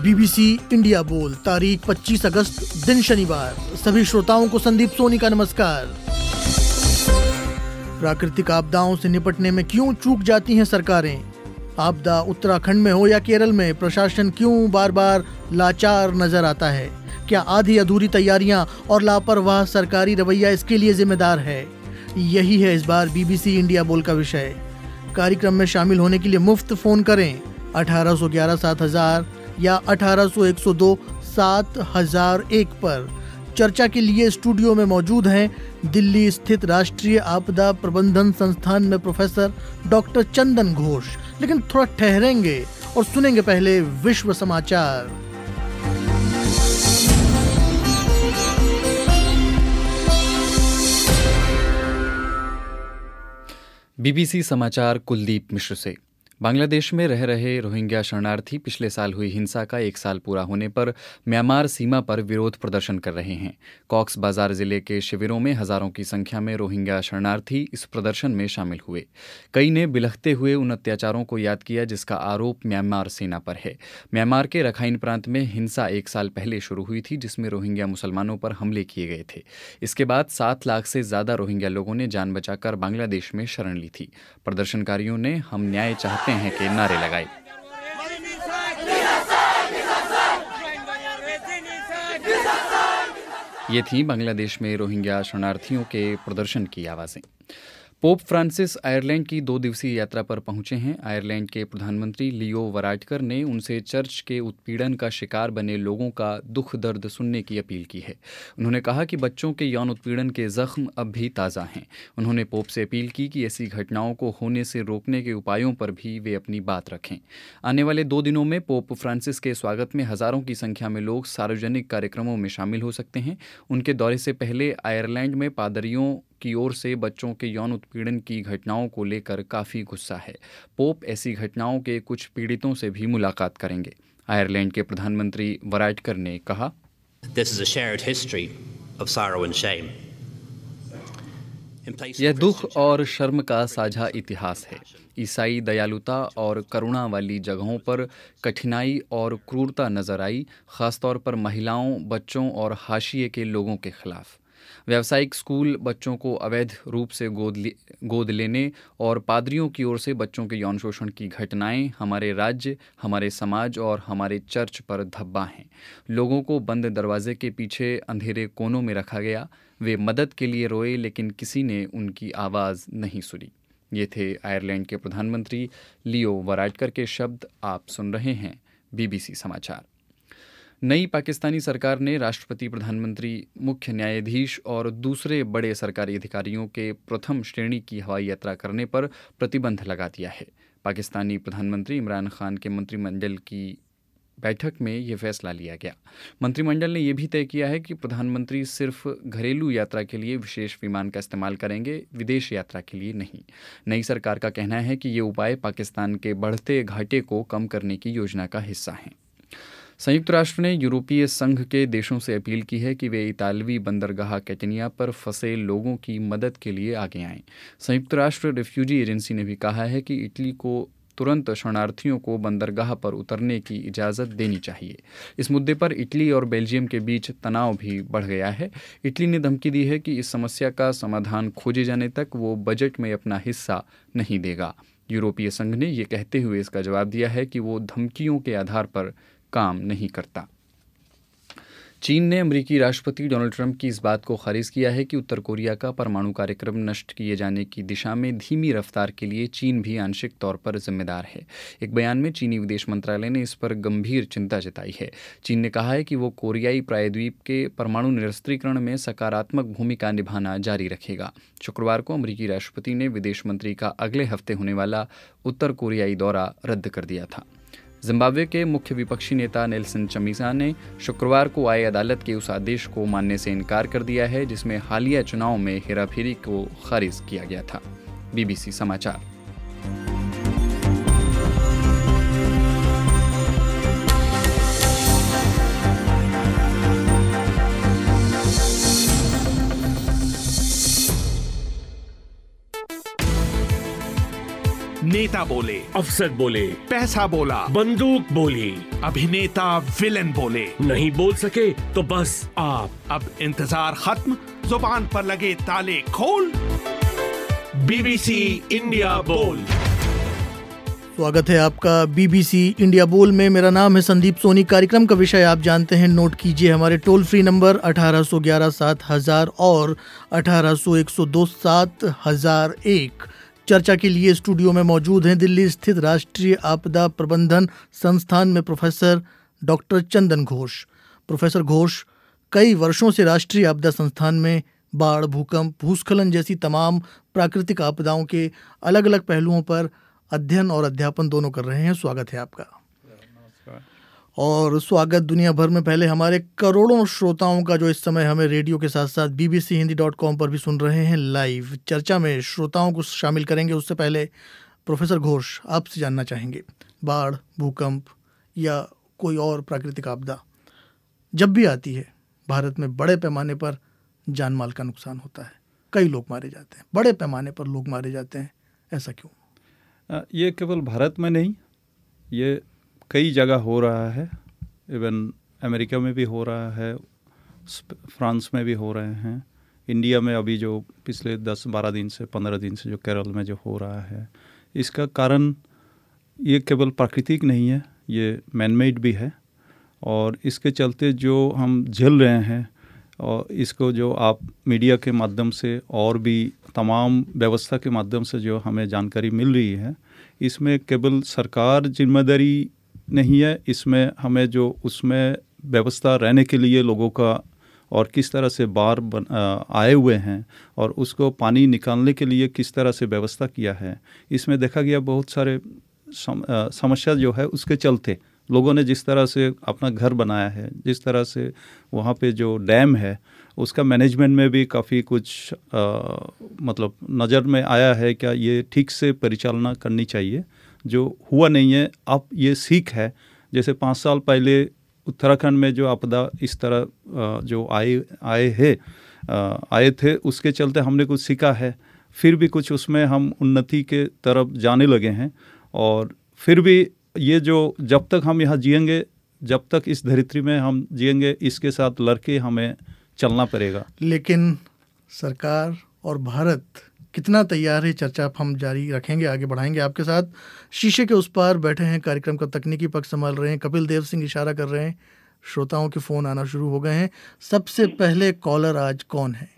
BBC India बोल, तारीख 25 अगस्त, दिन शनिवार। सभी श्रोताओं को संदीप सोनी का नमस्कार। प्राकृतिक आपदाओं से निपटने में क्यों चूक जाती हैं सरकारें? आपदा उत्तराखंड में हो या केरल में, प्रशासन क्यों बार बार लाचार नजर आता है? क्या आधी अधूरी तैयारियां और लापरवाह सरकारी रवैया इसके लिए जिम्मेदार है? यही है इस बार बीबीसी इंडिया बोल का विषय। कार्यक्रम में शामिल होने के लिए मुफ्त फोन करें 1811 7000 या 1800 7001 पर। चर्चा के लिए स्टूडियो में मौजूद हैं दिल्ली स्थित राष्ट्रीय आपदा प्रबंधन संस्थान में प्रोफेसर डॉक्टर चंदन घोष। लेकिन थोड़ा ठहरेंगे और सुनेंगे पहले विश्व समाचार। बीबीसी समाचार कुलदीप मिश्र से। बांग्लादेश में रह रहे रोहिंग्या शरणार्थी पिछले साल हुई हिंसा का 1 साल पूरा होने पर म्यांमार सीमा पर विरोध प्रदर्शन कर रहे हैं। कॉक्स बाजार जिले के शिविरों में हजारों की संख्या में रोहिंग्या शरणार्थी इस प्रदर्शन में शामिल हुए। कई ने बिलखते हुए उन अत्याचारों को याद किया जिसका आरोप म्यांमार सेना पर है। म्यांमार के रखाइन प्रांत में हिंसा 1 साल पहले शुरू हुई थी, जिसमें रोहिंग्या मुसलमानों पर हमले किए गए थे। इसके बाद 7 लाख से ज्यादा रोहिंग्या लोगों ने जान बचाकर बांग्लादेश में शरण ली थी। प्रदर्शनकारियों ने हम न्याय चाहते हैं के नारे लगाए। ये थी बांग्लादेश में रोहिंग्या शरणार्थियों के प्रदर्शन की आवाजें। पोप फ्रांसिस आयरलैंड की 2 दिवसीय यात्रा पर पहुंचे हैं। आयरलैंड के प्रधानमंत्री लियो वराडकर ने उनसे चर्च के उत्पीड़न का शिकार बने लोगों का दुख दर्द सुनने की अपील की है। उन्होंने कहा कि बच्चों के यौन उत्पीड़न के जख्म अब भी ताज़ा हैं। उन्होंने पोप से अपील की कि ऐसी घटनाओं को होने से रोकने के उपायों पर भी वे अपनी बात रखें। आने वाले 2 दिनों में पोप फ्रांसिस के स्वागत में हजारों की संख्या में लोग सार्वजनिक कार्यक्रमों में शामिल हो सकते हैं। उनके दौरे से पहले आयरलैंड में पादरियों की ओर से बच्चों के यौन उत्पीड़न की घटनाओं को लेकर काफ़ी गुस्सा है। पोप ऐसी घटनाओं के कुछ पीड़ितों से भी मुलाकात करेंगे। आयरलैंड के प्रधानमंत्री वराडकर ने कहा, This is a shared history of sorrow and shame. यह दुख और शर्म का साझा इतिहास है। ईसाई दयालुता और करुणा वाली जगहों पर कठिनाई और क्रूरता नजर आई, खासतौर पर महिलाओं, बच्चों और हाशिए के लोगों के खिलाफ। व्यावसायिक स्कूल बच्चों को अवैध रूप से गोद लेने और पादरियों की ओर से बच्चों के यौन शोषण की घटनाएं हमारे राज्य, हमारे समाज और हमारे चर्च पर धब्बा हैं। लोगों को बंद दरवाजे के पीछे अंधेरे कोनों में रखा गया। वे मदद के लिए रोए, लेकिन किसी ने उनकी आवाज़ नहीं सुनी। ये थे आयरलैंड के प्रधानमंत्री लियो वराडकर के शब्द। आप सुन रहे हैं बीबीसी समाचार। नई पाकिस्तानी सरकार ने राष्ट्रपति, प्रधानमंत्री, मुख्य न्यायाधीश और दूसरे बड़े सरकारी अधिकारियों के प्रथम श्रेणी की हवाई यात्रा करने पर प्रतिबंध लगा दिया है। पाकिस्तानी प्रधानमंत्री इमरान खान के मंत्रिमंडल की बैठक में यह फैसला लिया गया। मंत्रिमंडल ने यह भी तय किया है कि प्रधानमंत्री सिर्फ घरेलू यात्रा के लिए विशेष विमान का इस्तेमाल करेंगे, विदेश यात्रा के लिए नहीं। नई सरकार का कहना है कि ये उपाय पाकिस्तान के बढ़ते घाटे को कम करने की योजना का हिस्सा हैं। संयुक्त राष्ट्र ने यूरोपीय संघ के देशों से अपील की है कि वे इतालवी बंदरगाह कैटेनिया पर फंसे लोगों की मदद के लिए आगे आएं। संयुक्त राष्ट्र रिफ्यूजी एजेंसी ने भी कहा है कि इटली को तुरंत शरणार्थियों को बंदरगाह पर उतरने की इजाज़त देनी चाहिए। इस मुद्दे पर इटली और बेल्जियम के बीच तनाव भी बढ़ गया है। इटली ने धमकी दी है कि इस समस्या का समाधान खोजे जाने तक वो बजट में अपना हिस्सा नहीं देगा। यूरोपीय संघ ने ये कहते हुए इसका जवाब दिया है कि वो धमकियों के आधार पर काम नहीं करता। चीन ने अमेरिकी राष्ट्रपति डोनाल्ड ट्रंप की इस बात को खारिज किया है कि उत्तर कोरिया का परमाणु कार्यक्रम नष्ट किए जाने की दिशा में धीमी रफ्तार के लिए चीन भी आंशिक तौर पर जिम्मेदार है। एक बयान में चीनी विदेश मंत्रालय ने इस पर गंभीर चिंता जताई है। चीन ने कहा है कि वो कोरियाई प्रायद्वीप के परमाणु निरस्त्रीकरण में सकारात्मक भूमिका निभाना जारी रखेगा। शुक्रवार को अमेरिकी राष्ट्रपति ने विदेश मंत्री का अगले हफ्ते होने वाला उत्तर कोरियाई दौरा रद्द कर दिया था। जिम्बाब्वे के मुख्य विपक्षी नेता नेल्सन चमीसा ने शुक्रवार को आए अदालत के उस आदेश को मानने से इनकार कर दिया है जिसमें हालिया चुनाव में हेराफेरी को खारिज किया गया था। बीबीसी समाचार। नेता बोले, अफसर बोले, पैसा बोला, बंदूक बोली, अभिनेता विलेन बोले, नहीं बोल सके तो बस आप। अब इंतजार खत्म, जुबान पर लगे ताले खोल। बीबीसी इंडिया बोल। स्वागत है आपका बीबीसी इंडिया बोल में। मेरा नाम है संदीप सोनी। कार्यक्रम का विषय आप जानते हैं, नोट कीजिए। हमारे टोल फ्री नंबर 1811-7000 और 1801-207-1001। चर्चा के लिए स्टूडियो में मौजूद हैं दिल्ली स्थित राष्ट्रीय आपदा प्रबंधन संस्थान में professor doctor Chandan Ghosh. Professor Ghosh कई वर्षों से राष्ट्रीय आपदा संस्थान में बाढ़, भूकंप, भूस्खलन जैसी तमाम प्राकृतिक आपदाओं के अलग अलग पहलुओं पर अध्ययन और अध्यापन दोनों कर रहे हैं। स्वागत है आपका। और स्वागत दुनिया भर में पहले हमारे करोड़ों श्रोताओं का जो इस समय हमें रेडियो के साथ साथ bbchindi.com पर भी सुन रहे हैं लाइव। चर्चा में श्रोताओं को शामिल करेंगे। उससे पहले प्रोफेसर घोष, आपसे जानना चाहेंगे, बाढ़, भूकंप या कोई और प्राकृतिक आपदा जब भी आती है, भारत में बड़े पैमाने पर जान माल का नुकसान होता है, कई लोग मारे जाते हैं, बड़े पैमाने पर लोग मारे जाते हैं, ऐसा क्यों? ये केवल भारत में नहीं, ये कई जगह हो रहा है। इवन अमेरिका में भी हो रहा है, फ्रांस में भी हो रहे हैं, इंडिया में अभी जो पिछले 10-12 दिन से 15 दिन से जो केरल में जो हो रहा है, इसका कारण ये केवल प्राकृतिक नहीं है, ये मैनमेड भी है। और इसके चलते जो हम झेल रहे हैं, और इसको जो आप मीडिया के माध्यम से और भी तमाम व्यवस्था के माध्यम से जो हमें जानकारी मिल रही है, इसमें केवल सरकार जिम्मेदारी नहीं है, इसमें हमें जो उसमें व्यवस्था रहने के लिए लोगों का और किस तरह से बाढ़ आए हुए हैं और उसको पानी निकालने के लिए किस तरह से व्यवस्था किया है, इसमें देखा गया बहुत सारे समस्या जो है उसके चलते लोगों ने जिस तरह से अपना घर बनाया है, जिस तरह से वहाँ पे जो डैम है उसका मैनेजमेंट में भी काफ़ी कुछ मतलब नज़र में आया है क्या ये ठीक से परिचालना करनी चाहिए, जो हुआ नहीं है। अब ये सीख है, जैसे 5 साल पहले उत्तराखंड में जो आपदा इस तरह जो आए थे, उसके चलते हमने कुछ सीखा है, फिर भी कुछ उसमें हम उन्नति के तरफ जाने लगे हैं। और फिर भी ये जो जब तक हम यहाँ जिएंगे, जब तक इस धरित्री में हम जिएंगे, इसके साथ लड़के हमें चलना पड़ेगा। लेकिन सरकार और भारत कितना तैयार है, चर्चा हम जारी रखेंगे, आगे बढ़ाएंगे आपके साथ। शीशे के उस पार बैठे हैं, कार्यक्रम का तकनीकी पक्ष संभाल रहे हैं कपिल देव सिंह, इशारा कर रहे हैं, श्रोताओं के फ़ोन आना शुरू हो गए हैं। सबसे पहले कॉलर आज कौन है?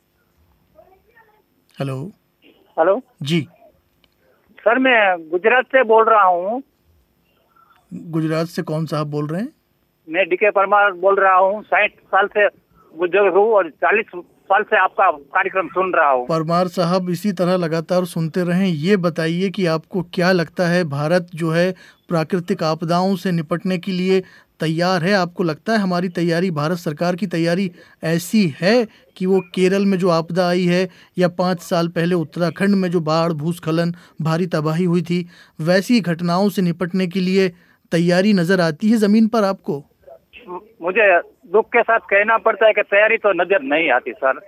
हेलो। हेलो जी सर, मैं गुजरात से बोल रहा हूँ। गुजरात से कौन साहब बोल रहे हैं? मैं डीके परमार बोल रहा हूँ। 60 साल से बुजुर्ग हूँ और 40 साल से आपका कार्यक्रम सुन रहा हूँ। परमार साहब, इसी तरह लगातार सुनते रहें। ये बताइए कि आपको क्या लगता है, भारत जो है प्राकृतिक आपदाओं से निपटने के लिए तैयार है? आपको लगता है हमारी तैयारी, भारत सरकार की तैयारी ऐसी है कि वो केरल में जो आपदा आई है या 5 साल पहले उत्तराखंड में जो बाढ़, भूस्खलन, भारी तबाही हुई थी, वैसी घटनाओं से निपटने के लिए तैयारी नजर आती है जमीन पर आपको? मुझे दुख के साथ कहना पड़ता है कि तैयारी तो नजर नहीं आती सर।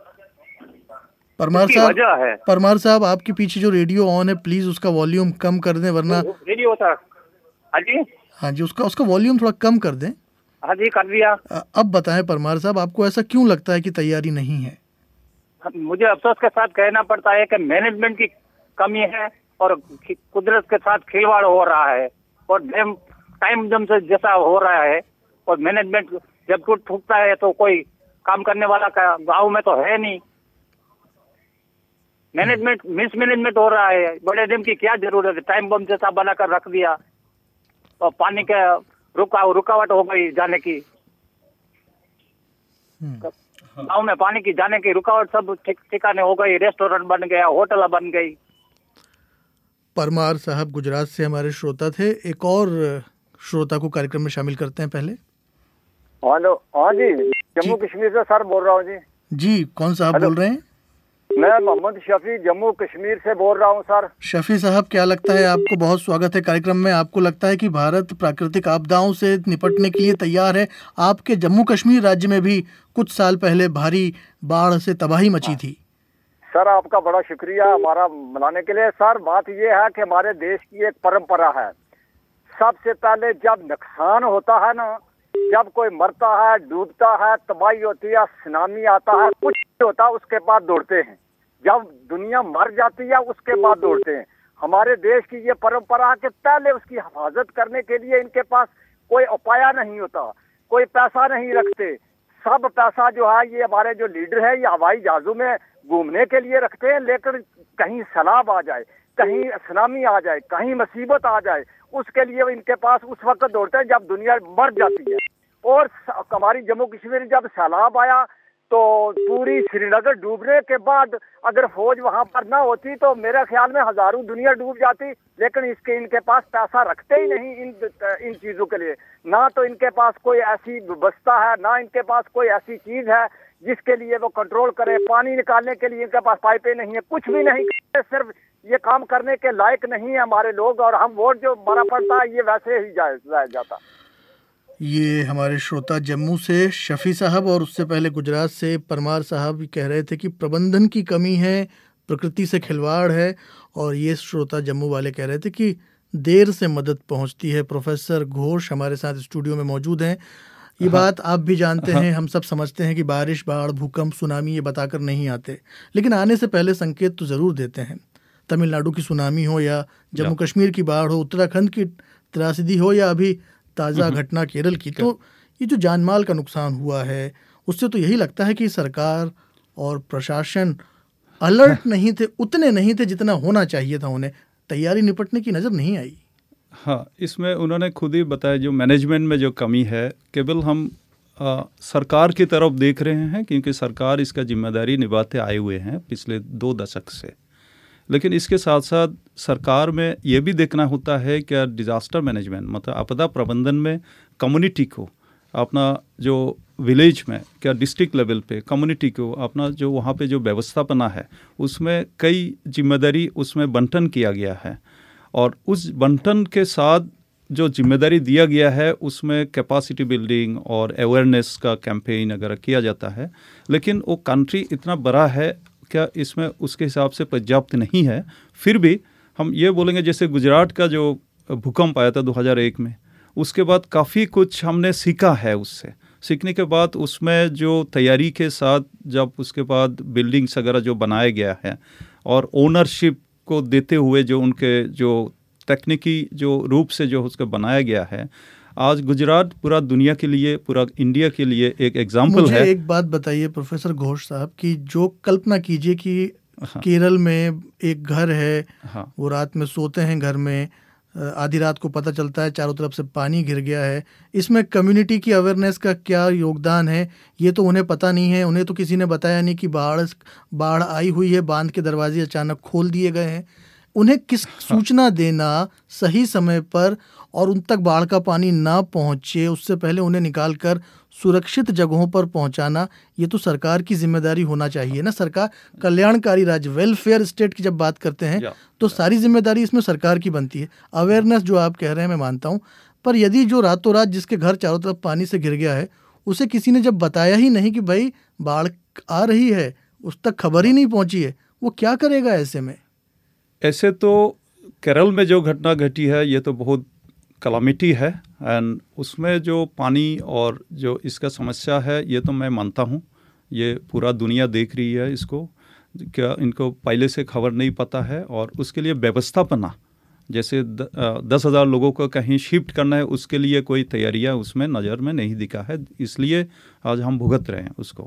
परमार साहब, आपके पीछे जो रेडियो ऑन है, प्लीज उसका वॉल्यूम कम कर दें, वरना रेडियो था। हाँ जी, उसका वॉल्यूम थोड़ा कम कर दें। हाँ जी, कर दिया। अब बताएं परमार साहब, आपको ऐसा क्यों लगता है कि तैयारी नहीं है? मुझे अफसोस के साथ कहना पड़ता है कि मैनेजमेंट की कमी है और कुदरत के साथ खिलवाड़ हो रहा है और टाइम जम से जैसा हो रहा है। और मैनेजमेंट जब टूटता है तो कोई काम करने वाला का गांव में तो है नहीं। मैनेजमेंट मिसमैनेजमेंट हो रहा है। बड़े डैम की क्या जरूरत है, टाइम बम जैसा बनाकर रख दिया और पानी का रुकावट हो गई जाने की। गांव में पानी की जाने की रुकावट सब ठिकाने हो गई, रेस्टोरेंट बन गया, होटल बन गई। परमार साहब गुजरात से हमारे श्रोता थे। एक और श्रोता को कार्यक्रम में शामिल करते हैं पहले। हेलो। हाँ जी, जम्मू कश्मीर से सर बोल रहा हूँ जी। जी, कौन साहब बोल रहे हैं? मैं मोहम्मद शफी जम्मू कश्मीर से बोल रहा हूँ सर। शफी साहब, क्या लगता है आपको? बहुत स्वागत है कार्यक्रम में। आपको लगता है कि भारत प्राकृतिक आपदाओं से निपटने के लिए तैयार है? आपके जम्मू कश्मीर राज्य में भी कुछ साल पहले भारी बाढ़ से तबाही मची थी। सर आपका बड़ा शुक्रिया हमारा मनाने के लिए। सर बात ये है कि हमारे देश की एक परंपरा है, सबसे पहले जब नुकसान होता है ना, जब कोई मरता है, डूबता है, तबाही होती है, सुनामी आता है, कुछ नहीं होता, उसके बाद दौड़ते हैं। जब दुनिया मर जाती है उसके बाद दौड़ते हैं। हमारे देश की ये परंपरा है कि पहले उसकी हिफाजत करने के लिए इनके पास कोई उपाय नहीं होता, कोई पैसा नहीं रखते। सब पैसा जो है ये हमारे जो लीडर है ये हवाई जहाजों में घूमने के लिए रखते हैं, लेकिन कहीं सैलाब आ जाए, कहीं सुनामी आ जाए, कहीं मुसीबत आ जाए, उसके लिए इनके पास उस वक्त दौड़ते हैं जब दुनिया मर जाती है। और हमारी जम्मू कश्मीर जब सैलाब आया तो पूरी श्रीनगर डूबने के बाद अगर फौज वहां पर ना होती तो मेरे ख्याल में हजारों दुनिया डूब जाती। लेकिन इनके पास पैसा रखते ही नहीं इन चीजों के लिए, ना तो इनके पास कोई ऐसी व्यवस्था है, ना इनके पास कोई ऐसी चीज है जिसके लिए वो कंट्रोल करे। पानी निकालने के लिए इनके पास पाइपें नहीं है, कुछ भी नहीं, सिर्फ ये काम करने के लायक नहीं है हमारे लोग। और हम वोट जो हमारा पड़ता है ये वैसे ही जाया जाता। ये हमारे श्रोता जम्मू से शफी साहब और उससे पहले गुजरात से परमार साहब कह रहे थे कि प्रबंधन की कमी है, प्रकृति से खिलवाड़ है। और ये श्रोता जम्मू वाले कह रहे थे कि देर से मदद पहुंचती है। प्रोफेसर घोष हमारे साथ स्टूडियो में मौजूद हैं। ये बात आप भी जानते हैं, हम सब समझते हैं कि बारिश, बाढ़, भूकंप, सुनामी ये बताकर नहीं आते, लेकिन आने से पहले संकेत तो ज़रूर देते हैं। तमिलनाडु की सुनामी हो या जम्मू कश्मीर की बाढ़ हो, उत्तराखंड की त्रासदी हो या अभी ताज़ा घटना केरल की, तो ये जो जानमाल का नुकसान हुआ है उससे तो यही लगता है कि सरकार और प्रशासन अलर्ट नहीं थे, उतने नहीं थे जितना होना चाहिए था। उन्हें तैयारी निपटने की नज़र नहीं आई। हाँ, इसमें उन्होंने खुद ही बताया जो मैनेजमेंट में जो कमी है, केवल हम सरकार की तरफ देख रहे हैं क्योंकि सरकार इसका जिम्मेदारी निभाते आए हुए हैं पिछले 2 दशक से। लेकिन इसके साथ साथ सरकार में ये भी देखना होता है कि डिज़ास्टर मैनेजमेंट मतलब आपदा प्रबंधन में कम्युनिटी को अपना जो विलेज में क्या डिस्ट्रिक्ट लेवल पे कम्युनिटी को अपना जो वहाँ पे जो व्यवस्थापना है उसमें कई जिम्मेदारी उसमें बंटन किया गया है। और उस बंटन के साथ जो जिम्मेदारी दिया गया है उसमें कैपेसिटी बिल्डिंग और अवेयरनेस का कैंपेन अगर किया जाता है, लेकिन वो कंट्री इतना बड़ा है क्या इसमें उसके हिसाब से पर्याप्त नहीं है। फिर भी हम ये बोलेंगे जैसे गुजरात का जो भूकंप आया था 2001 में, उसके बाद काफ़ी कुछ हमने सीखा है। उससे सीखने के बाद उसमें जो तैयारी के साथ जब उसके बाद बिल्डिंग्स वगैरह जो बनाया गया है और ओनरशिप को देते हुए जो उनके जो तकनीकी जो रूप से जो उसका बनाया गया है, आज गुजरात पूरा दुनिया के लिए, पूरा इंडिया के लिए एक एग्जाम्पल है। मुझे एक बात बताइए प्रोफेसर घोष साहब कि जो कल्पना कीजिए कि केरल में एक घर है, वो रात में सोते हैं घर में, आधी रात को पता चलता है चारों तरफ से पानी घिर गया है। इसमें कम्युनिटी की अवेयरनेस का क्या योगदान है ये तो उन्हें पता नहीं है। उन्हें तो किसी ने बताया नहीं कि बाढ़ आई हुई है, बांध के दरवाजे अचानक खोल दिए गए हैं। उन्हें किस सूचना देना सही समय पर और उन तक बाढ़ का पानी ना पहुंचे उससे पहले उन्हें निकालकर सुरक्षित जगहों पर पहुंचाना, ये तो सरकार की जिम्मेदारी होना चाहिए ना। सरकार कल्याणकारी राज्य, वेलफेयर स्टेट की जब बात करते हैं तो सारी जिम्मेदारी इसमें सरकार की बनती है। अवेयरनेस जो आप कह रहे हैं मैं मानता हूँ, पर यदि जो रातों रात जिसके घर चारों तरफ पानी से घिर गया है उसे किसी ने जब बताया ही नहीं कि भाई बाढ़ आ रही है, उस तक खबर ही नहीं पहुंची है, वो क्या करेगा ऐसे में? ऐसे तो केरल में जो घटना घटी है ये तो बहुत कलामिटी है एंड उसमें जो पानी और जो इसका समस्या है ये तो मैं मानता हूँ, ये पूरा दुनिया देख रही है इसको, क्या इनको पहले से खबर नहीं पता है। और उसके लिए व्यवस्थापना जैसे 10,000 लोगों को कहीं शिफ्ट करना है उसके लिए कोई तैयारियाँ उसमें नज़र में नहीं दिखा है, इसलिए आज हम भुगत रहे हैं उसको।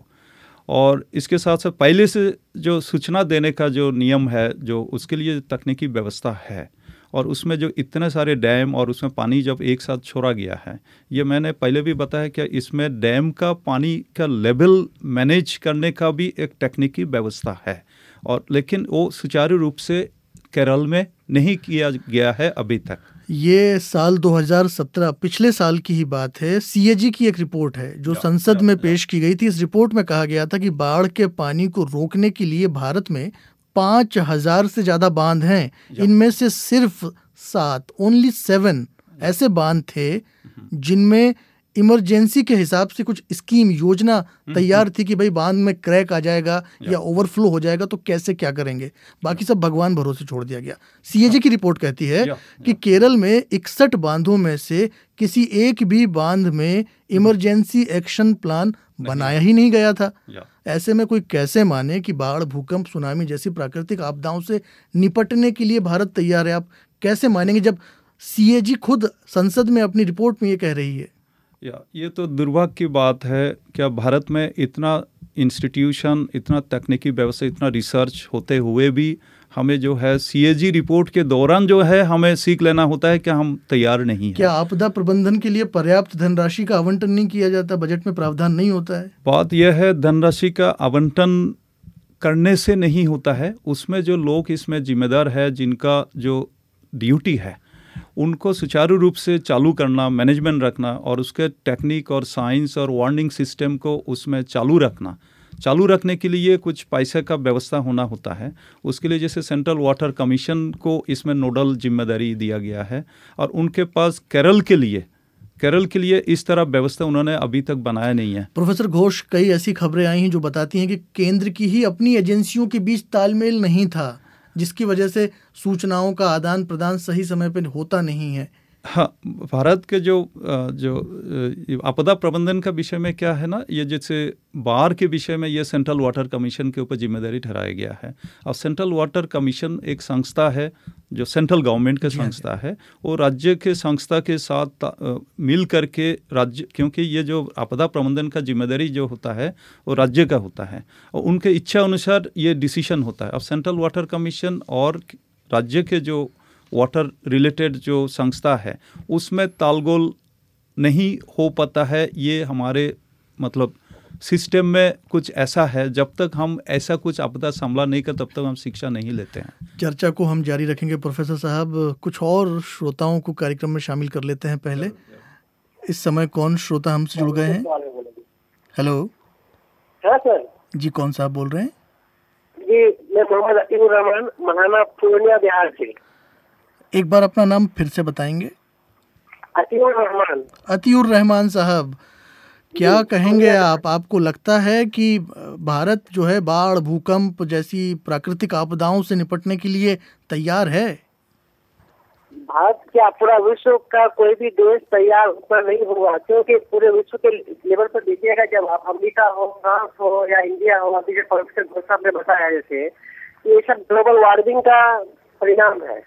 और इसके साथ साथ पहले से जो सूचना देने का जो नियम है जो उसके लिए तकनीकी व्यवस्था है और उसमें जो इतने सारे डैम और उसमें पानी जब एक साथ छोड़ा गया है, ये मैंने पहले भी बताया कि इसमें डैम का पानी का लेवल मैनेज करने का भी एक तकनीकी व्यवस्था है और लेकिन वो सुचारू रूप से केरल में नहीं किया गया है अभी तक। ये साल 2017 पिछले साल की ही बात है। CAG की एक रिपोर्ट है जो संसद में पेश की गई थी। इस रिपोर्ट में कहा गया था कि बाढ़ के पानी को रोकने के लिए भारत में 5,000 से ज़्यादा बांध हैं। इनमें से सिर्फ 7 ऐसे बांध थे जिनमें इमरजेंसी के हिसाब से कुछ स्कीम योजना तैयार थी कि भाई बांध में क्रैक आ जाएगा या ओवरफ्लो हो जाएगा तो कैसे क्या करेंगे, बाकी सब भगवान भरोसे छोड़ दिया गया। सीएजी की रिपोर्ट कहती है कि केरल में 61 बांधों में से किसी एक भी बांध में इमरजेंसी एक्शन प्लान बनाया ही नहीं गया था। ऐसे में कोई कैसे माने कि बाढ़, भूकंप, सुनामी जैसी प्राकृतिक आपदाओं से निपटने के लिए भारत तैयार है? आप कैसे मानेंगे जब सीएजी खुद संसद में अपनी रिपोर्ट में ये कह रही है? ये तो दुर्भाग्य की बात है। क्या भारत में इतना इंस्टीट्यूशन, इतना तकनीकी व्यवस्था, इतना रिसर्च होते हुए भी हमें जो है सीएजी रिपोर्ट के दौरान जो है हमें सीख लेना होता है कि हम तैयार नहीं हैं। क्या आपदा प्रबंधन के लिए पर्याप्त धनराशि का आवंटन नहीं किया जाता? बजट में प्रावधान नहीं होता है? बात यह है, धनराशि का आवंटन करने से नहीं होता है, उसमें जो लोग इसमें जिम्मेदार है, जिनका जो ड्यूटी है उनको सुचारू रूप से चालू करना, मैनेजमेंट रखना और उसके टेक्निक और साइंस और वार्निंग सिस्टम को उसमें चालू रखने के लिए कुछ पैसे का व्यवस्था होना होता है। उसके लिए जैसे सेंट्रल वाटर कमीशन को इसमें नोडल जिम्मेदारी दिया गया है और उनके पास केरल के लिए इस तरह व्यवस्था उन्होंने अभी तक बनाया नहीं है। प्रोफेसर घोष, कई ऐसी खबरें आई हैं जो बताती हैं कि केंद्र की ही अपनी एजेंसियों के बीच तालमेल नहीं था, जिसकी वजह से सूचनाओं का आदान प्रदान सही समय पर होता नहीं है। हाँ, भारत के जो आपदा प्रबंधन का विषय में क्या है ना, ये जैसे बाढ़ के विषय में ये सेंट्रल वाटर कमीशन के ऊपर जिम्मेदारी ठहराया गया है। और सेंट्रल वाटर कमीशन एक संस्था है जो सेंट्रल गवर्नमेंट का संस्था है, वो राज्य के संस्था के साथ मिल करके राज्य, क्योंकि ये जो आपदा प्रबंधन का जिम्मेदारी जो होता है वो राज्य का होता है और उनके इच्छा अनुसार ये डिसीजन होता है। अब सेंट्रल वाटर कमीशन और राज्य के जो वाटर रिलेटेड जो संस्था है उसमें तालगोल नहीं हो पाता है। ये हमारे मतलब सिस्टम में कुछ ऐसा है, जब तक हम ऐसा कुछ आपदा सामना नहीं कर तब तक हम शिक्षा नहीं लेते हैं। चर्चा को हम जारी रखेंगे प्रोफेसर साहब। कुछ और श्रोताओं को कार्यक्रम में शामिल कर लेते हैं। पहले इस समय कौन श्रोता हमसे जुड़ गए हैं? हेलो। हाँ सर जी, कौन साहब बोल रहे हैं? जी, मैं मोहम्मद अतीउर रहमान, महाना, पूर्णिया, बिहार से। एक बार अपना नाम फिर से बताएंगे? अतीउर रहमान। अतीउर रहमान साहब, क्या कहेंगे आप? आपको लगता है कि भारत जो है बाढ़, भूकंप जैसी प्राकृतिक आपदाओं से निपटने के लिए तैयार है? भारत क्या पूरा विश्व का कोई भी देश तैयार उतना नहीं हुआ, क्योंकि पूरे विश्व के लेवल पर देखिएगा, जब अमेरिका हो, फ्रांस हो या इंडिया हो, अभी जो प्रोफेसर घोष साहब ने बताया जैसे, ये सब ग्लोबल वार्मिंग का परिणाम है।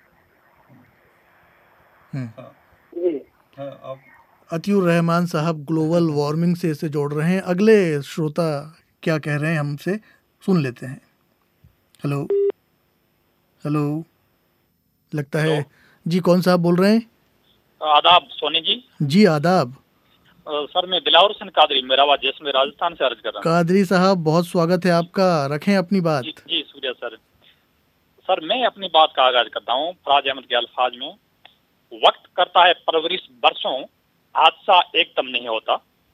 जी, अतीउर रहमान साहब ग्लोबल वार्मिंग से इसे जोड़ रहे हैं। अगले श्रोता क्या कह रहे हैं हमसे सुन लेते हैं। हेलो हेलो, लगता है जी, कौन साहब बोल रहे हैं? आदाब सोनी जी। जी आदाब। सर मैं दिलावर हुसैन कादरी, मेरावा जैसलमेर, राजस्थान से अर्ज कर रहा हूँ। कादरी साहब, बहुत स्वागत है आपका, रखें अपनी बात। जी शुक्रिया सर। सर मैं अपनी बात का आगाज करता हूँ फराज अहमद के अल्फाज में। वक्त करता है परवरिश बरसों, हादसा एकदम नहीं होता।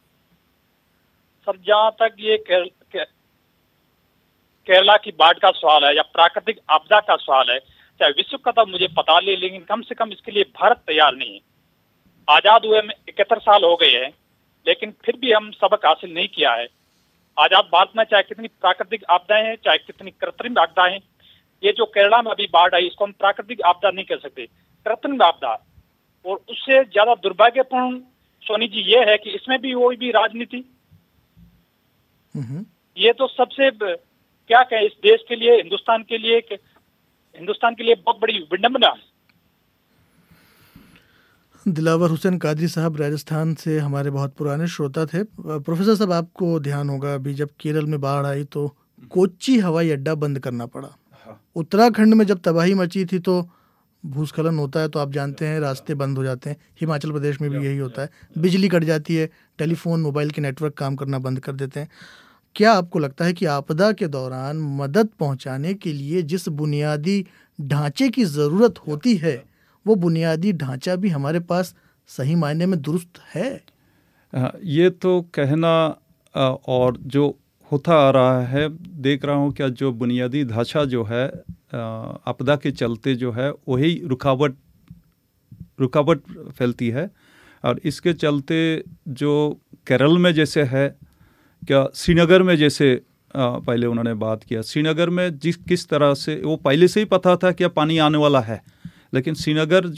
सर जहाँ तक ये केरला की बाढ़ का सवाल है या प्राकृतिक आपदा का सवाल है, चाहे विश्व का तो मुझे पता ले, लेकिन कम से कम इसके लिए भारत तैयार नहीं है। आजाद हुए में 71 साल हो गए हैं, लेकिन फिर भी हम सबक हासिल नहीं किया है। आजाद भारत में चाहे कितनी प्राकृतिक आपदाएं हैं, चाहे कितनी कृत्रिम आपदाएं हैं, ये जो केरला में अभी बाढ़ आई इसको हम प्राकृतिक आपदा नहीं कह सकते, कृत्रिम आपदा। और उससे ज्यादा दुर्भाग्यपूर्ण सोनी जी ये है कि इसमें भी वो भी राजनीति। ये तो सबसे क्या कहें, इस देश के लिए, हिंदुस्तान के लिए बहुत बड़ी विडंबना है। दिलावर हुसैन कादरी साहब राजस्थान से हमारे बहुत पुराने श्रोता थे। प्रोफेसर साहब, आपको ध्यान होगा अभी जब केरल में बाढ़ आई तो कोच्चि हवाई अड्डा बंद करना पड़ा। उत्तराखंड में जब तबाही मची थी तो भूस्खलन होता है तो आप जानते हैं रास्ते बंद हो जाते हैं। हिमाचल प्रदेश में भी यही होता है, बिजली कट जाती है, टेलीफोन मोबाइल के नेटवर्क काम करना बंद कर देते हैं। क्या आपको लगता है कि आपदा के दौरान मदद पहुंचाने के लिए जिस बुनियादी ढांचे की ज़रूरत होती है वो बुनियादी ढांचा भी हमारे पास सही मायने में दुरुस्त है? ये तो कहना और जो होता आ रहा है, देख रहा हूँ क्या जो बुनियादी ढांचा जो है आपदा के चलते जो है वही रुकावट फैलती है। और इसके चलते जो केरल में जैसे है, क्या श्रीनगर में जैसे पहले उन्होंने बात किया, श्रीनगर में किस तरह से वो पहले से ही पता था कि पानी आने वाला है, लेकिन श्रीनगर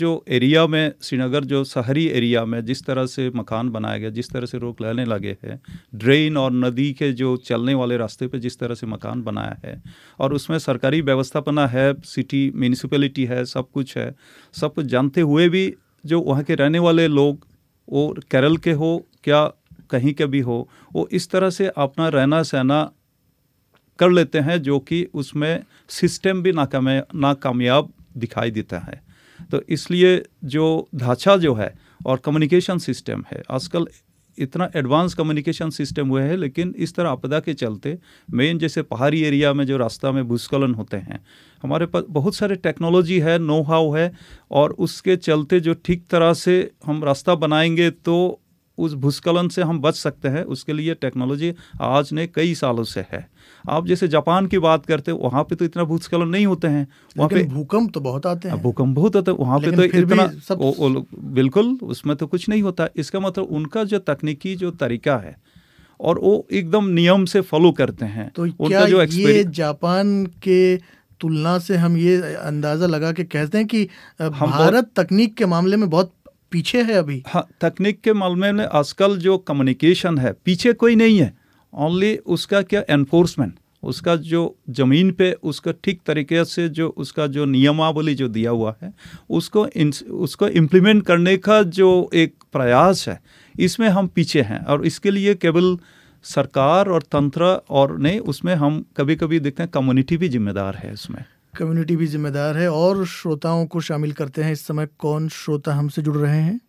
जो शहरी एरिया में जिस तरह से मकान बनाया गया, जिस तरह से लोग रहने लगे हैं, ड्रेन और नदी के जो चलने वाले रास्ते पे जिस तरह से मकान बनाया है, और उसमें सरकारी व्यवस्थापना है, सिटी म्यूनिसिपैलिटी है, सब कुछ है, सब कुछ जानते हुए भी जो वहाँ के रहने वाले लोग, वो केरल के हो क्या कहीं के भी हो, वो इस तरह से अपना रहना सहना कर लेते हैं, जो कि उसमें सिस्टम भी नाकामयाब दिखाई देता है। तो इसलिए जो ढांचा जो है और कम्युनिकेशन सिस्टम है, आजकल इतना एडवांस कम्युनिकेशन सिस्टम हुए हैं, लेकिन इस तरह आपदा के चलते मेन जैसे पहाड़ी एरिया में जो रास्ता में भूस्खलन होते हैं, हमारे पास बहुत सारे टेक्नोलॉजी है, नो हाउ है, और उसके चलते जो ठीक तरह से हम रास्ता बनाएंगे तो उस भूस्खलन से हम बच सकते हैं। उसके लिए टेक्नोलॉजी आज ने कई सालों से है। आप जैसे जापान की बात करते हैं, वहाँ पे तो इतना भूस्खलन नहीं होते हैं, वहाँ पे भूकंप तो बहुत आते हैं, भूकंप बहुत होता है वहाँ पे, तो इतना बिल्कुल उसमें तो कुछ नहीं होता। इसका मतलब उनका जो तकनीकी जो तरीका है और वो एकदम नियम से फॉलो करते हैं। तो क्या ये जापान के तुलना से हम ये अंदाजा लगा के कहते हैं कि भारत तकनीक के मामले में बहुत पीछे है अभी? हाँ, तकनीक के मामले में आजकल जो कम्युनिकेशन है, पीछे कोई नहीं है, ओनली उसका क्या एनफोर्समेंट, उसका जो ज़मीन पे उसका ठीक तरीके से जो उसका जो नियमावली जो दिया हुआ है उसको इम्प्लीमेंट करने का जो एक प्रयास है, इसमें हम पीछे हैं। और इसके लिए केवल सरकार और तंत्र और नहीं, उसमें हम कभी कभी देखते हैं कम्युनिटी भी जिम्मेदार है, इसमें कम्युनिटी भी जिम्मेदार है। और श्रोताओं को शामिल करते हैं। इस समय कौन श्रोता हमसे जुड़ रहे हैं?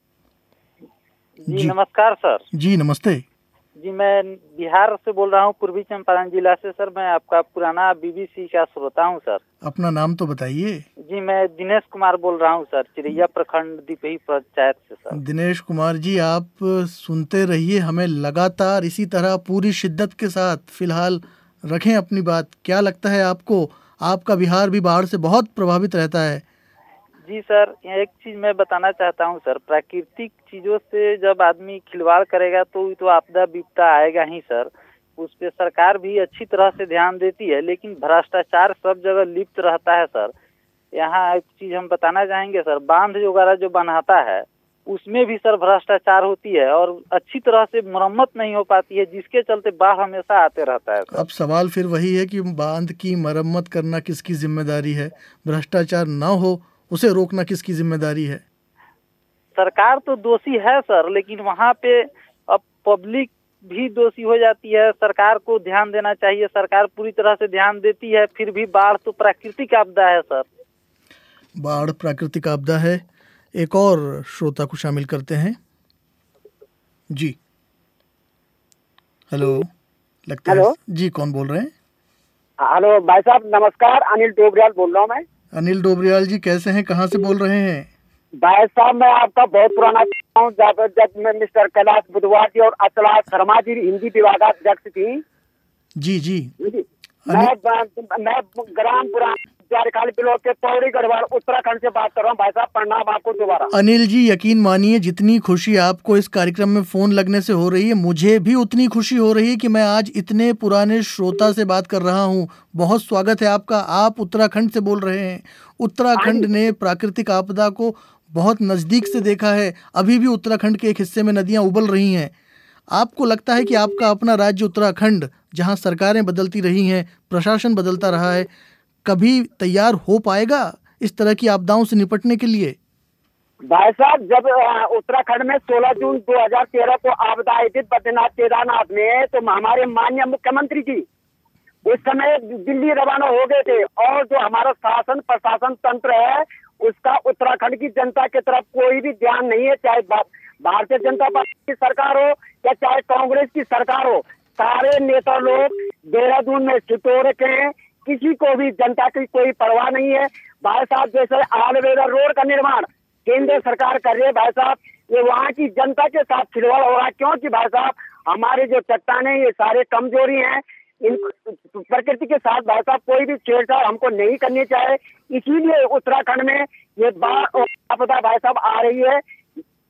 जी नमस्कार सर। जी नमस्ते जी, मैं बिहार से बोल रहा हूँ, पूर्वी चंपारण जिला से। सर मैं आपका पुराना बीबीसी का श्रोता हूँ सर। अपना नाम तो बताइए। जी मैं दिनेश कुमार बोल रहा हूँ सर, चिरैया प्रखंड दीपही पंचायत से सर। दिनेश कुमार जी, आप सुनते रहिए हमें लगातार इसी तरह पूरी शिद्दत के साथ। फिलहाल रखें अपनी बात। क्या लगता है आपको, आपका बिहार भी बाढ़ से बहुत प्रभावित रहता है? जी सर, एक चीज मैं बताना चाहता हूँ सर, प्राकृतिक चीजों से जब आदमी खिलवाड़ करेगा तो आपदा विपदा आएगा ही सर। उस पे सरकार भी अच्छी तरह से ध्यान देती है, लेकिन भ्रष्टाचार सब जगह लिप्त रहता है सर। यहाँ एक चीज हम बताना चाहेंगे सर, बांध वगैरह जो बनाता है उसमें भी सर भ्रष्टाचार होती है और अच्छी तरह से मरम्मत नहीं हो पाती है, जिसके चलते बाढ़ हमेशा आते रहता है सर। अब सवाल फिर वही है कि बांध की मरम्मत करना किसकी जिम्मेदारी है? भ्रष्टाचार न हो उसे रोकना किसकी जिम्मेदारी है? सरकार तो दोषी है सर, लेकिन वहाँ पे अब पब्लिक भी दोषी हो जाती है। सरकार को ध्यान देना चाहिए, सरकार पूरी तरह से ध्यान देती है, फिर भी बाढ़ तो प्राकृतिक आपदा है सर। बाढ़ प्राकृतिक आपदा है। एक और श्रोता को शामिल करते हैं। जी हेलो, लगता है जी, कौन बोल रहे हैं? हेलो भाई साहब नमस्कार, अनिल डोबरियाल बोल रहा हूँ मैं। अनिल डोबरियाल जी, कैसे हैं, कहाँ से बोल रहे हैं? भाई साहब मैं आपका बहुत पुराना हूँ, जब मैं मिस्टर कैलाश बुधवार जी और अचला शर्मा जी हिंदी विभागाध्यक्ष थी। जी जी, मैं ग्राम पुराना ब्लॉक के पौड़ी गढ़वाल उत्तराखंड से बात कर रहा हूँ। भाई साहब प्रणाम आपको दोबारा। अनिल जी, यकीन मानिए जितनी खुशी आपको इस कार्यक्रम में फोन लगने से हो रही है, मुझे भी उतनी खुशी हो रही है कि मैं आज इतने पुराने श्रोता से बात कर रहा हूँ। बहुत स्वागत है आपका। आप उत्तराखंड से बोल रहे हैं। उत्तराखंड ने प्राकृतिक आपदा को बहुत नजदीक से देखा है। अभी भी उत्तराखंड के एक हिस्से में नदियां उबल रही हैं। आपको लगता है कि आपका अपना राज्य उत्तराखंड, जहां सरकारें बदलती रही हैं, प्रशासन बदलता रहा है, कभी तैयार हो पाएगा इस तरह की आपदाओं से निपटने के लिए? भाई साहब, जब उत्तराखंड में 16 जून 2013 को आपदा आई थी बद्रीनाथ केदारनाथ में, तो हमारे माननीय मुख्यमंत्री जी उस समय दिल्ली रवाना हो गए थे, और जो हमारा शासन प्रशासन तंत्र है उसका उत्तराखंड की जनता की तरफ कोई भी ध्यान नहीं है। चाहे भारतीय जनता पार्टी की सरकार हो या चाहे कांग्रेस की सरकार हो, सारे नेता लोग देहरादून में स्थित हो रखे हैं। किसी को भी जनता की कोई परवाह नहीं है। भाई साहब, जैसे आलवेदा रोड का निर्माण केंद्र सरकार कर रही है, भाई साहब ये वहाँ की जनता के साथ खिलवाड़ हो रहा है। क्योंकि भाई साहब हमारे जो चट्टानें ये सारे कमजोरी हैं, इन प्रकृति के साथ भाई साहब कोई भी छेड़छाड़ हमको नहीं करनी चाहिए। इसीलिए उत्तराखंड में ये बाढ़ और आपदा भाई साहब आ रही है।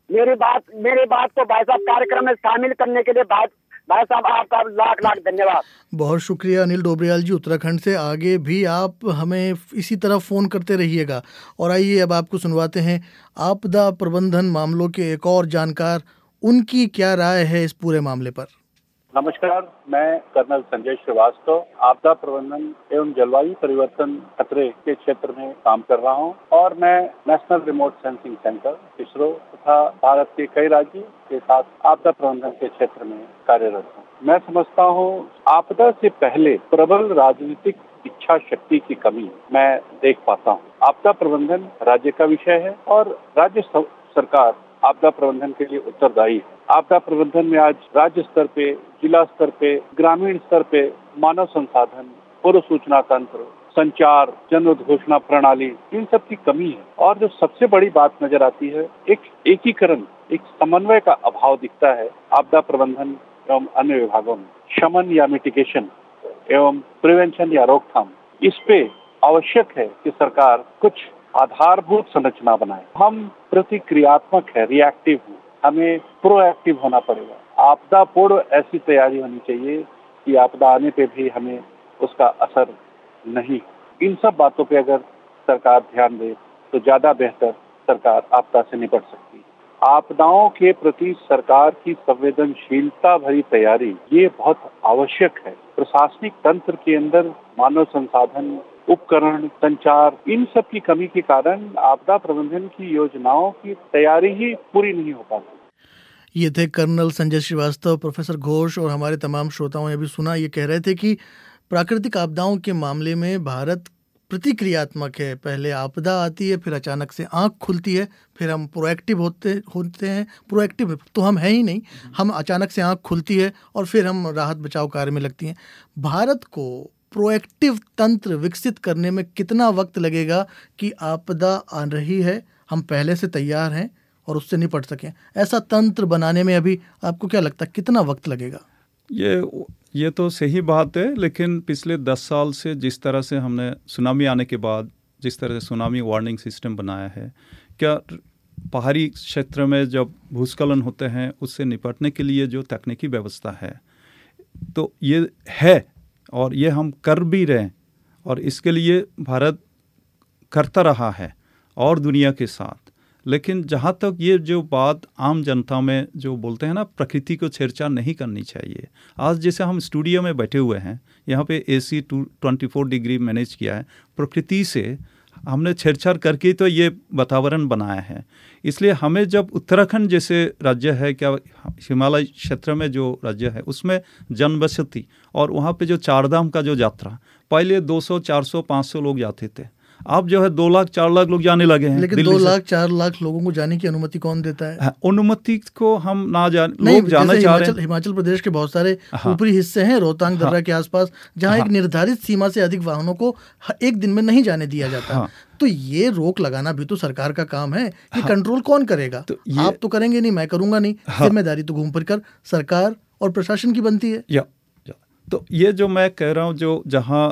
मेरी बात को भाई साहब कार्यक्रम में शामिल करने के लिए भाई साहब आपका लाख लाख धन्यवाद। बहुत शुक्रिया अनिल डोबरियाल जी उत्तराखंड से। आगे भी आप हमें इसी तरह फ़ोन करते रहिएगा। और आइए अब आपको सुनवाते हैं आपदा प्रबंधन मामलों के एक और जानकार, उनकी क्या राय है इस पूरे मामले पर। नमस्कार, मैं कर्नल संजय श्रीवास्तव आपदा प्रबंधन एवं जलवायु परिवर्तन खतरे के क्षेत्र में काम कर रहा हूं और मैं national remote sensing centre ISRO तथा भारत के कई राज्यों के साथ आपदा प्रबंधन के क्षेत्र में कार्यरत हूं। मैं समझता हूं आपदा से पहले प्रबल राजनीतिक इच्छा शक्ति की कमी मैं देख पाता हूं। आपदा प्रबंधन राज्य का विषय है और राज्य सरकार आपदा प्रबंधन के लिए उत्तरदायी है। आपदा प्रबंधन में आज राज्य स्तर पे, जिला स्तर पे, ग्रामीण स्तर पे मानव संसाधन, पूर्व सूचना तंत्र, संचार, जन उद्घोषणा प्रणाली, इन सब की कमी है। और जो सबसे बड़ी बात नजर आती है, एक एकीकरण, एक समन्वय का अभाव दिखता है आपदा प्रबंधन एवं अन्य विभागों में। शमन या मिटिगेशन एवं प्रिवेंशन या रोकथाम, इस पे आवश्यक है कि सरकार कुछ आधारभूत संरचना बनाए। हम प्रतिक्रियात्मक है, रिएक्टिव है, हमें प्रोएक्टिव होना पड़ेगा। आपदा पूर्व ऐसी तैयारी होनी चाहिए कि आपदा आने पे भी हमें उसका असर नहीं। इन सब बातों पे अगर सरकार ध्यान दे तो ज्यादा बेहतर सरकार आपदा से निपट सकती है। आपदाओं के प्रति सरकार की संवेदनशीलता भरी तैयारी ये बहुत आवश्यक है। प्रशासनिक तंत्र के अंदर मानव संसाधन, उपकरण, संचार, इन सब की कमी के कारण आपदा प्रबंधन की योजनाओं की तैयारी ही पूरी नहीं हो पाती। ये थे कर्नल संजय श्रीवास्तव। प्रोफेसर घोष और हमारे तमाम श्रोताओं ने भी सुना, ये कह रहे थे कि प्राकृतिक आपदाओं के मामले में भारत प्रतिक्रियात्मक है। पहले आपदा आती है, फिर अचानक से आंख खुलती है, फिर हम प्रोएक्टिव होते हैं। प्रोएक्टिव तो हम हैं ही नहीं, हम अचानक से आंख खुलती है और फिर हम राहत बचाव कार्य में लगती हैं। भारत को प्रोएक्टिव तंत्र विकसित करने में कितना वक्त लगेगा कि आपदा आ रही है, हम पहले से तैयार हैं और उससे निपट सकें? ऐसा तंत्र बनाने में अभी आपको क्या लगता है कितना वक्त लगेगा? ये तो सही बात है, लेकिन पिछले 10 साल से जिस तरह से हमने सुनामी आने के बाद जिस तरह से सुनामी वार्निंग सिस्टम बनाया है, क्या पहाड़ी क्षेत्र में जब भूस्खलन होते हैं उससे निपटने के लिए जो तकनीकी व्यवस्था है, तो ये है और ये हम कर भी रहे हैं और इसके लिए भारत करता रहा है और दुनिया के साथ। लेकिन जहाँ तक ये जो बात आम जनता में जो बोलते हैं ना, प्रकृति को छेड़छाड़ नहीं करनी चाहिए। आज जैसे हम स्टूडियो में बैठे हुए हैं, यहाँ पे AC 24 डिग्री मैनेज किया है, प्रकृति से हमने छेड़छाड़ करके तो ये वातावरण बनाया है। इसलिए हमें जब उत्तराखंड जैसे राज्य है, क्या हिमालय क्षेत्र में जो राज्य है, उसमें जनबसती और वहाँ पे जो चारधाम का जो यात्रा, पहले 200, 400, 500 लोग जाते थे, अब जो है 2 लाख 4 लाख लोग जाने लगे हैं। लेकिन 2 लाख 4 लाख लोगों को जाने की अनुमति कौन देता है? अनुमति को हम लोग जाना चाह रहे हैं। हिमाचल प्रदेश के बहुत सारे ऊपरी हिस्से हैं रोहतांग दर्रा के आसपास, जहां एक निर्धारित सीमा से अधिक वाहनों को एक दिन में नहीं जाने दिया जाता। तो ये रोक लगाना भी तो सरकार का काम है। ये कंट्रोल कौन करेगा? तो आप तो करेंगे नहीं, मैं करूंगा नहीं। जिम्मेदारी तो घूम फिर कर सरकार और प्रशासन की बनती है। तो ये जो मैं कह रहा हूँ, जो जहाँ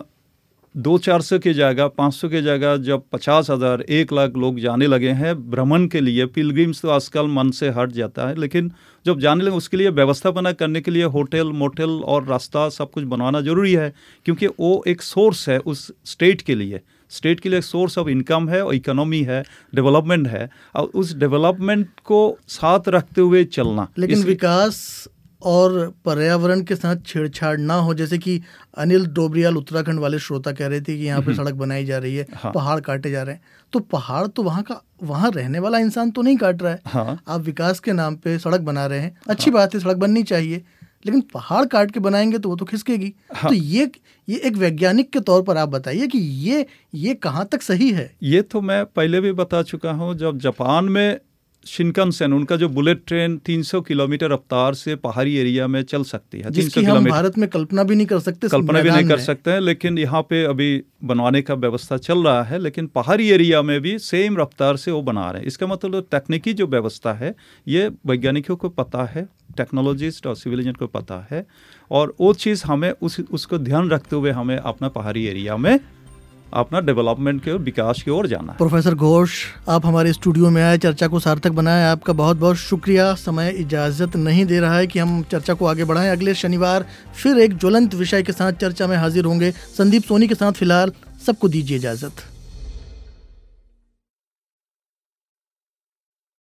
200-400 की जगह 500 की जगह जब 50,000 1 लाख लोग जाने लगे हैं भ्रमण के लिए, पिलग्रिम्स तो आजकल मन से हट जाता है, लेकिन जब जाने लगे उसके लिए व्यवस्थापना करने के लिए होटल, मोटल और रास्ता सब कुछ बनवाना जरूरी है, क्योंकि वो एक सोर्स है उस स्टेट के लिए एक सोर्स ऑफ इनकम है और इकोनॉमी है, डेवलपमेंट है, और उस डेवलपमेंट को साथ रखते हुए चलना। लेकिन विकास और पर्यावरण के साथ छेड़छाड़ ना हो, जैसे कि अनिल डोबरियाल उत्तराखंड वाले श्रोता कह रहे थे कि यहाँ पे सड़क बनाई जा रही है, पहाड़ काटे जा रहे हैं। तो पहाड़ तो वहाँ रहने वाला इंसान तो नहीं काट रहा है। आप विकास के नाम पे सड़क बना रहे हैं, अच्छी बात है, सड़क बननी चाहिए, लेकिन पहाड़ काट के बनाएंगे तो वो तो खिसकेगी। तो ये एक वैज्ञानिक के तौर पर आप बताइए कि ये कहाँ तक सही है? ये तो मैं पहले भी बता चुका हूँ। जब जापान में शिनकानसेन, उनका जो बुलेट ट्रेन 300 किलोमीटर रफ्तार से पहाड़ी एरिया में चल सकती है, जिसकी हम भारत में कल्पना भी नहीं कर सकते हैं, लेकिन यहाँ पे अभी बनवाने का व्यवस्था चल रहा है। लेकिन पहाड़ी एरिया में भी सेम रफ्तार से वो बना रहे हैं। इसका मतलब तकनीकी जो व्यवस्था है ये वैज्ञानिकों को पता है, टेक्नोलॉजिस्ट और सिविलियन को पता है, और वो चीज़ हमें उसको ध्यान रखते हुए हमें अपना पहाड़ी एरिया में अपना डेवलपमेंट के और विकास की ओर जाना है। प्रोफेसर घोष, आप हमारे स्टूडियो में आए, चर्चा को सार्थक बनाया, आपका बहुत बहुत शुक्रिया। समय इजाज़त नहीं दे रहा है कि हम चर्चा को आगे बढ़ाएं। अगले शनिवार फिर एक ज्वलंत विषय के साथ चर्चा में हाजिर होंगे। संदीप सोनी के साथ फिलहाल सबको दीजिए इजाज़त।